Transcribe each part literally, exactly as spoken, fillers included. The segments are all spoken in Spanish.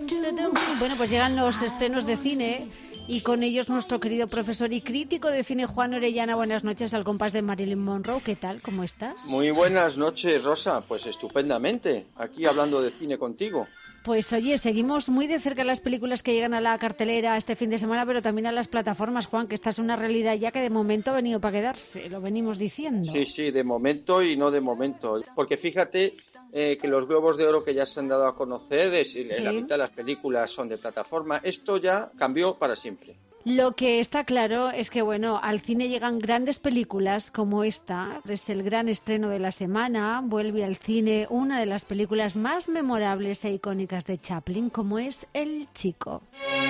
Bueno, pues llegan los estrenos de cine y con ellos nuestro querido profesor y crítico de cine Juan Orellana. Buenas noches al compás de Marilyn Monroe. ¿Qué tal? ¿Cómo estás? Muy buenas noches, Rosa. Pues estupendamente. Aquí hablando de cine contigo. Pues oye, seguimos muy de cerca las películas que llegan a la cartelera este fin de semana, pero también a las plataformas, Juan, que esta es una realidad ya que de momento ha venido para quedarse, lo venimos diciendo. Sí, sí, de momento y no de momento. Porque fíjate eh, que los Globos de Oro que ya se han dado a conocer, es, sí. La mitad de las películas son de plataforma. Esto ya cambió para siempre. Lo que está claro es que, bueno, al cine llegan grandes películas como esta. Es el gran estreno de la semana. Vuelve al cine una de las películas más memorables e icónicas de Chaplin, como es El Chico.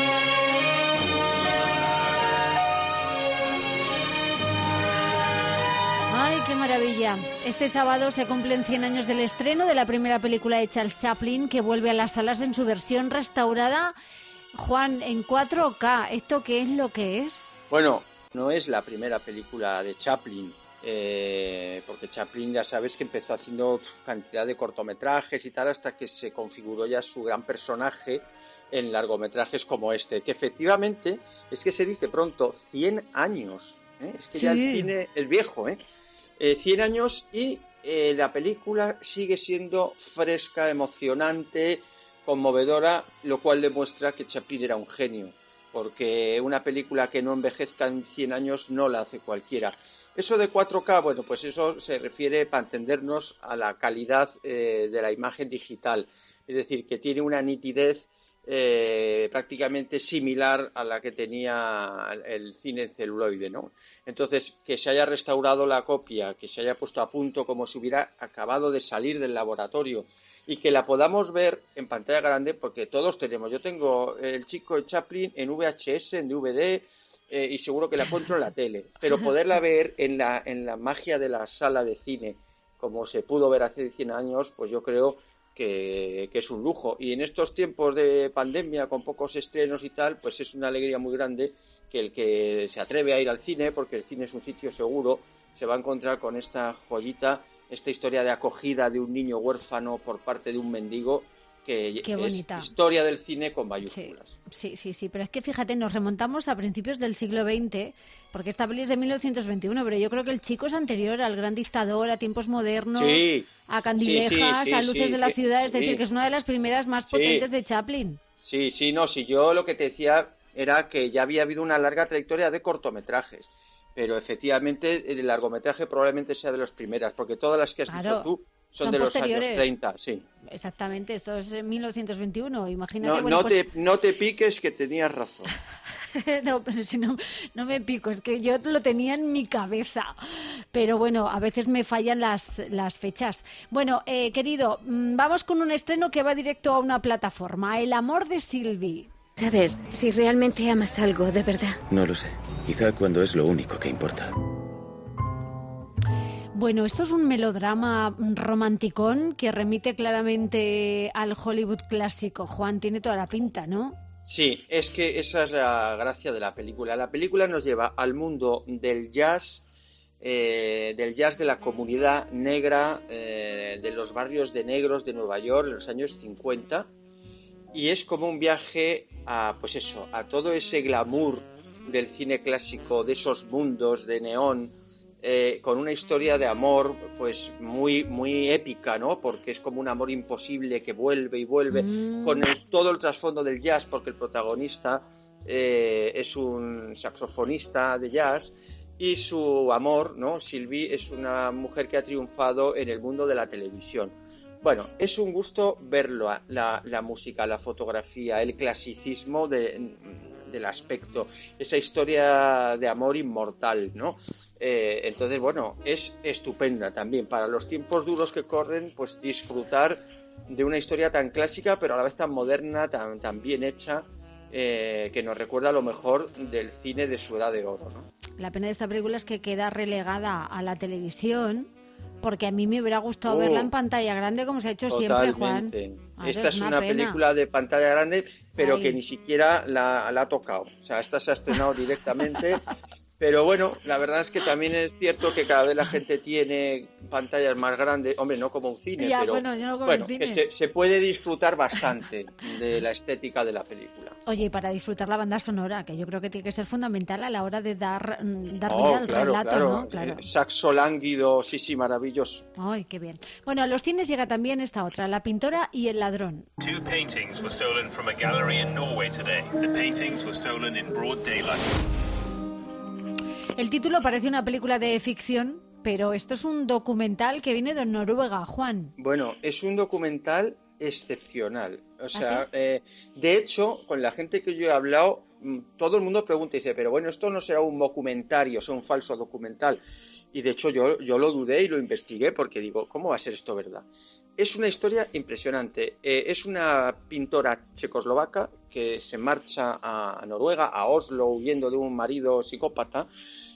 ¡Ay, qué maravilla! Este sábado se cumplen cien años del estreno de la primera película de Charles Chaplin, que vuelve a las salas en su versión restaurada. Juan, en cuatro K, ¿esto qué es lo que es? Bueno, no es la primera película de Chaplin, eh, porque Chaplin ya sabes que empezó haciendo cantidad de cortometrajes y tal, hasta que se configuró ya su gran personaje en largometrajes como este, que efectivamente es que se dice pronto, cien años, ¿eh? Es que sí. Ya el cine, el viejo, ¿eh? Eh, cien años y eh, la película sigue siendo fresca, emocionante, conmovedora, lo cual demuestra que Chaplin era un genio, porque una película que no envejezca en cien años no la hace cualquiera. Eso de cuatro K, bueno, pues eso se refiere, para entendernos, a la calidad eh, de la imagen digital, es decir, que tiene una nitidez eh, prácticamente similar a la que tenía el cine en celuloide, ¿no? Entonces, que se haya restaurado la copia, que se haya puesto a punto como si hubiera acabado de salir del laboratorio, y que la podamos ver en pantalla grande, porque todos tenemos. Yo tengo El Chico de Chaplin en V H S, en D V D, eh, y seguro que la encuentro en la tele. Pero poderla ver en la, en la magia de la sala de cine, como se pudo ver hace cien años, pues yo creo que, que es un lujo. Y en estos tiempos de pandemia, con pocos estrenos y tal, pues es una alegría muy grande que el que se atreve a ir al cine, porque el cine es un sitio seguro, se va a encontrar con esta joyita, esta historia de acogida de un niño huérfano por parte de un mendigo, que Qué bonita. Es historia del cine con mayúsculas. Sí, sí, sí, sí, pero es que fíjate, nos remontamos a principios del siglo veinte, porque esta peli es de mil novecientos veintiuno, pero yo creo que El Chico es anterior al Gran Dictador, a Tiempos Modernos, sí, a Candilejas, sí, sí, a Luces sí, de la sí, Ciudad, es sí. decir, que es una de las primeras más potentes sí. de Chaplin. Sí, sí, no, si yo lo que te decía era que ya había habido una larga trayectoria de cortometrajes, pero efectivamente el largometraje probablemente sea de las primeras, porque todas las que has claro, dicho tú son, son de los posteriores. años treinta, sí. Exactamente, esto es mil novecientos veintiuno, imagínate. No, bueno, no, pues... te, no te piques, que tenías razón. No, pero si no, no me pico, es que yo lo tenía en mi cabeza. Pero bueno, a veces me fallan las, las fechas. Bueno, eh, querido, vamos con un estreno que va directo a una plataforma, El amor de Sylvie. ¿Sabes si realmente amas algo de verdad? No lo sé. Quizá cuando es lo único que importa. Bueno, esto es un melodrama romanticón que remite claramente al Hollywood clásico. Juan, tiene toda la pinta, ¿no? Sí, es que esa es la gracia de la película. La película nos lleva al mundo del jazz, eh, del jazz de la comunidad negra, eh, de los barrios de negros de Nueva York en los años cincuenta. Y es como un viaje a, pues eso, a todo ese glamour del cine clásico, de esos mundos de neón, eh, con una historia de amor pues muy, muy épica, ¿no? Porque es como un amor imposible que vuelve y vuelve, mm. con el, todo el trasfondo del jazz, porque el protagonista eh, es un saxofonista de jazz y su amor, ¿no? Sylvie es una mujer que ha triunfado en el mundo de la televisión. Bueno, es un gusto verlo, la, la música, la fotografía, el clasicismo de, del aspecto, esa historia de amor inmortal, ¿no? Eh, entonces, bueno, es estupenda también. Para los tiempos duros que corren, pues disfrutar de una historia tan clásica, pero a la vez tan moderna, tan, tan bien hecha, eh, que nos recuerda lo mejor del cine de su edad de oro, ¿no? La pena de esta película es que queda relegada a la televisión, porque a mí me hubiera gustado oh, verla en pantalla grande, como se ha hecho totalmente. siempre, Juan. Ahora esta es una, una película de pantalla grande, pero Ay. que ni siquiera la, la ha tocado. O sea, esta se ha estrenado directamente Pero bueno, la verdad es que también es cierto que cada vez la gente tiene pantallas más grandes, hombre, no como un cine, ya, pero bueno, yo no como bueno, el cine. que se, se puede disfrutar bastante de la estética de la película. Oye, y para disfrutar la banda sonora, que yo creo que tiene que ser fundamental a la hora de dar, dar Oh, vida al claro, relato, claro. ¿no? Claro. Saxo lánguido, sí, sí, maravilloso. Ay, qué bien. Bueno, a los cines llega también esta otra, La pintora y el ladrón. Two paintings were stolen from a gallery in Norway today. The paintings were stolen in broad daylight. El título parece una película de ficción, pero esto es un documental que viene de Noruega, Juan. Bueno, es un documental excepcional. O sea, ¿Ah, sí? eh, de hecho, con la gente que yo he hablado, todo el mundo pregunta y dice, pero bueno, esto no será un documentario, o sea, un falso documental. Y de hecho yo, yo lo dudé y lo investigué porque digo, ¿cómo va a ser esto verdad? Es una historia impresionante. Eh, es una pintora checoslovaca que se marcha a Noruega, a Oslo, huyendo de un marido psicópata,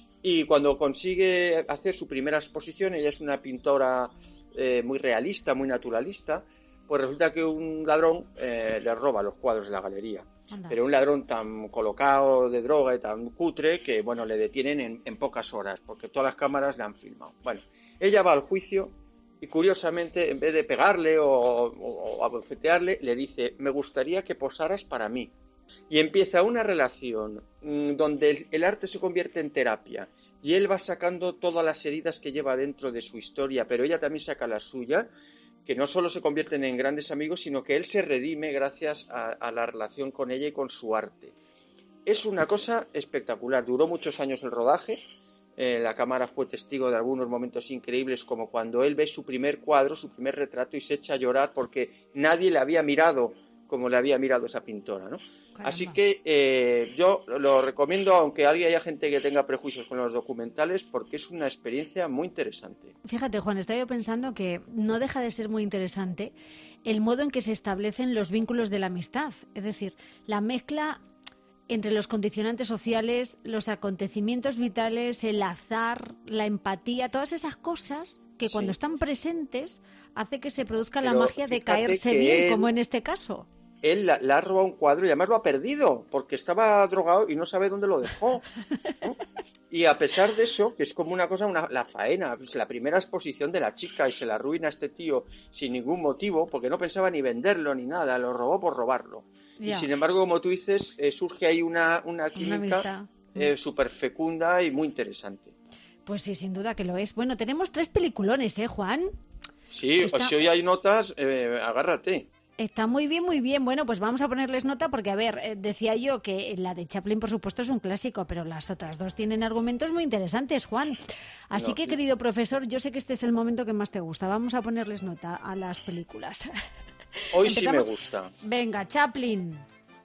y cuando consigue hacer su primera exposición, ella es una pintora eh, muy realista, muy naturalista, pues resulta que un ladrón eh, le roba los cuadros de la galería. Anda. Pero un ladrón tan colocado de droga y tan cutre que, bueno, le detienen en, en pocas horas, porque todas las cámaras le han filmado. Bueno, ella va al juicio y, curiosamente, en vez de pegarle o, o, o abofetearle, le dice, me gustaría que posaras para mí. Y empieza una relación mmm, donde el, el arte se convierte en terapia y él va sacando todas las heridas que lleva dentro de su historia, pero ella también saca las suyas, que no solo se convierten en grandes amigos, sino que él se redime gracias a, a la relación con ella y con su arte. Es una cosa espectacular. Duró muchos años el rodaje. Eh, la cámara fue testigo de algunos momentos increíbles, como cuando él ve su primer cuadro, su primer retrato, y se echa a llorar porque nadie le había mirado como le había mirado esa pintora, ¿no? Caramba. Así que eh, yo lo recomiendo, aunque alguien haya gente que tenga prejuicios con los documentales, porque es una experiencia muy interesante. Fíjate, Juan, estaba yo pensando que no deja de ser muy interesante el modo en que se establecen los vínculos de la amistad. Es decir, la mezcla entre los condicionantes sociales, los acontecimientos vitales, el azar, la empatía, todas esas cosas que Sí. cuando están presentes hace que se produzca la Pero magia de fíjate caerse que bien, él- como en este caso. Él la- le ha robado un cuadro y además lo ha perdido porque estaba drogado y no sabe dónde lo dejó, ¿no? Y a pesar de eso, que es como una cosa, una, la faena, pues la primera exposición de la chica y se la arruina este tío sin ningún motivo porque no pensaba ni venderlo ni nada, lo robó por robarlo. Ya. Y sin embargo, como tú dices, eh, surge ahí una, una Una química amistad. eh, súper fecunda y muy interesante. Pues sí, sin duda que lo es. Bueno, tenemos tres peliculones, ¿eh, Juan? Sí, Está- o si hoy hay notas, eh, agárrate. Está muy bien, muy bien. Bueno, pues vamos a ponerles nota porque, a ver, eh, decía yo que la de Chaplin, por supuesto, es un clásico, pero las otras dos tienen argumentos muy interesantes, Juan. Así No, que, sí. querido profesor, yo sé que este es el momento que más te gusta. Vamos a ponerles nota a las películas. Hoy sí me Empezamos. gusta. Venga, Chaplin.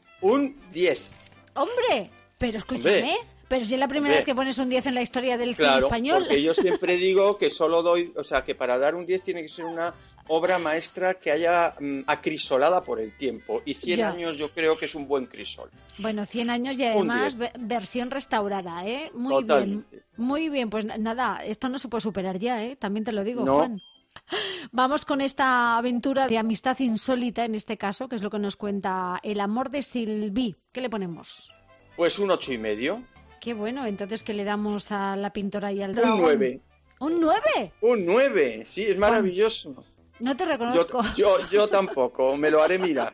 Un diez. ¡Hombre! Pero escúchame, Hombre. pero si es la primera Hombre. vez que pones un diez en la historia del cine Claro, español. porque yo siempre digo que solo doy, o sea, que para dar un diez tiene que ser una obra maestra que haya mm, acrisolada por el tiempo. Y cien Ya. años yo creo que es un buen crisol. Bueno, cien años y además ve- versión restaurada, ¿eh? Muy Totalmente. bien, muy bien. Pues na- nada, esto no se puede superar ya, ¿eh? También te lo digo, No. Juan. Vamos con esta aventura de amistad insólita, en este caso, que es lo que nos cuenta El amor de Sylvie. ¿Qué le ponemos? Pues un ocho y medio. Qué bueno, entonces, ¿qué le damos a la pintora y al Un dragón? nueve. ¿Un nueve? Un nueve. Sí, es maravilloso. No te Yo, reconozco, yo, yo tampoco, me lo haré mirar.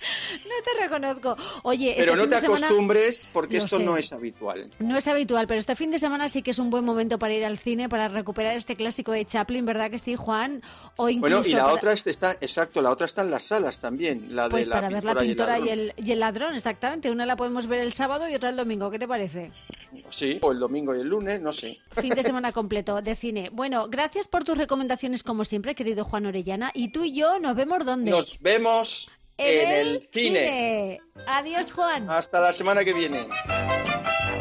no te reconozco. Oye, Pero este no fin te de semana... acostumbres porque Lo esto sé. no es habitual. No es habitual, pero este fin de semana sí que es un buen momento para ir al cine, para recuperar este clásico de Chaplin, ¿verdad que sí, Juan? O incluso Bueno, y la para, otra es- está, exacto, la otra está en las salas también, la pues de la para ver la pintora pintora y el y el, y el ladrón, exactamente. Una la podemos ver el sábado y otra el domingo. ¿Qué te parece? ladrón. Sí, o el domingo y el lunes, no sé. Fin de semana completo de cine. Bueno, gracias por tus recomendaciones como siempre, querido Juan Orellana. Y tú y yo nos vemos ¿dónde? Nos vemos en el cine. Adiós, Juan. Hasta la semana que viene.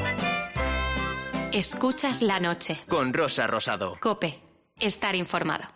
Escuchas la noche. Con Rosa Rosado. Cope. Estar informado.